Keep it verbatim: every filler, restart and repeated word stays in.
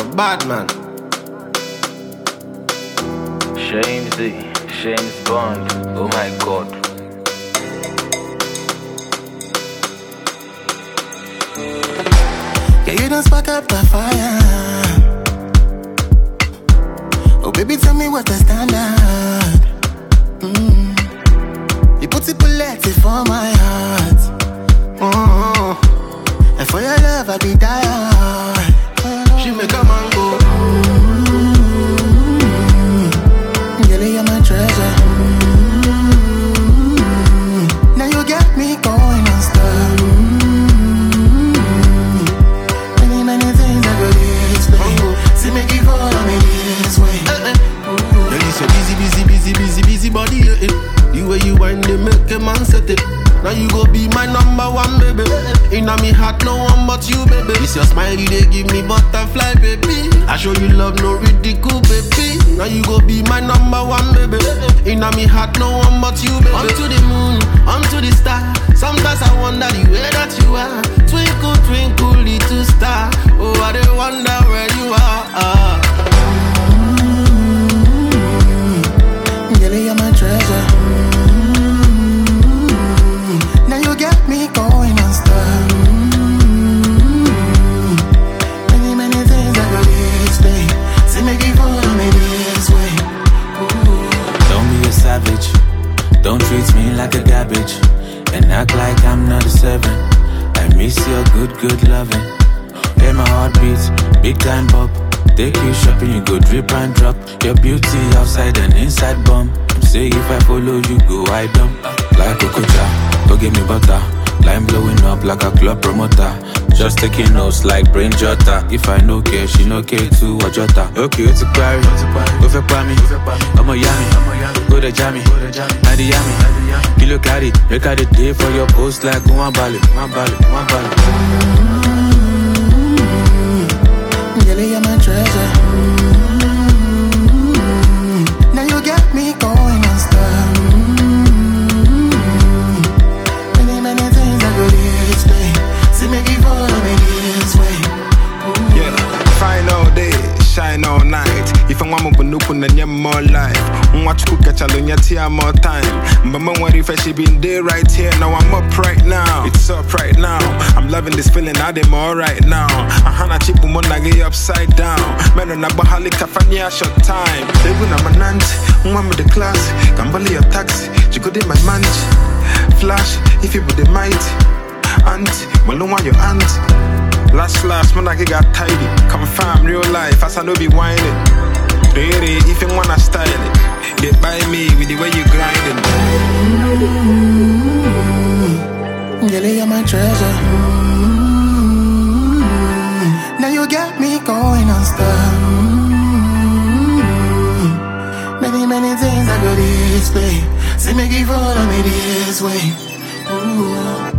bad man. Shamesy, James Bond, oh my god. Yeah, you don't spark up the fire. Oh baby, tell me what the standard. Mm. You put it bullet for my heart. Mm. And for your love, I be tired. She make a man go. Mm. Girl, you're my treasure. Mm. Now you got me going on stuff. Mm. Many, many things I could explain. See me give all of me this way. Girl, you so busy, busy, busy, busy, busy body, yeah, yeah. The way you wind, they make a man set it. Now you go be my number one, baby. Inna me heart, no one but you, baby. It's your smile, they give me butterfly, baby. I show you love, no ridicule, baby. Now you go be my number one, baby. Inna me heart, no one but you, baby. Onto the moon, onto the star. Sometimes I wonder the way that you are. Twinkle, twinkle, little star. Oh, I dey wonder where you are. Mm-hmm. Girl, you're my treasure. Now you got me going on stuff. Mm-hmm. Many, many things I could explain. See me give all of me this way. Ooh. Don't be a savage. Don't treat me like a garbage. And act like I'm not a servant. I miss your good, good loving. Hear my heartbeat, big time pop. Take you shopping, you go drip and drop. Your beauty outside and inside bomb. Say if I follow you, go I dump. Like Okocha, go give me butter. Line blowing up like a club promoter. Just taking notes like brain jotter. If I no care, she no care too, or jota. Okay, it's a quarry, go for Kwame. I'm a yummy, go to jammy. Now the yummy, kilo carry. Make out the day for your post like one bally, one bally, one bally. Girl, you're my treasure. Mm-hmm. Now you got me going on stuff. Mm-hmm. Many, many things I could explain. See me give all of me this way. Ooh. Yeah, fine all day, shine all night. If I want to open then you more life. Watch cook catch a lunya tia more time. But my worry if she been there right here. Now I'm up right now. It's up right now. I'm loving this feeling. I dem all right now. I hana chip woman I get upside down. Man on a bahali kafanya short time. They win a manant. One with the class. Kambali a taxi. You could in my manch. Flash if you put the might. Aunt, Maluma your aunt. Last last man I got tidy. Confirm real life as I know be whining. Really, if you wanna style it, get by me with the way you grinding. Mm-hmm. Girl, you're my treasure. Mm-hmm. Now you got me going on stuff. Mm-hmm. Many, many things I could explain. See me give all of me this way. Ooh.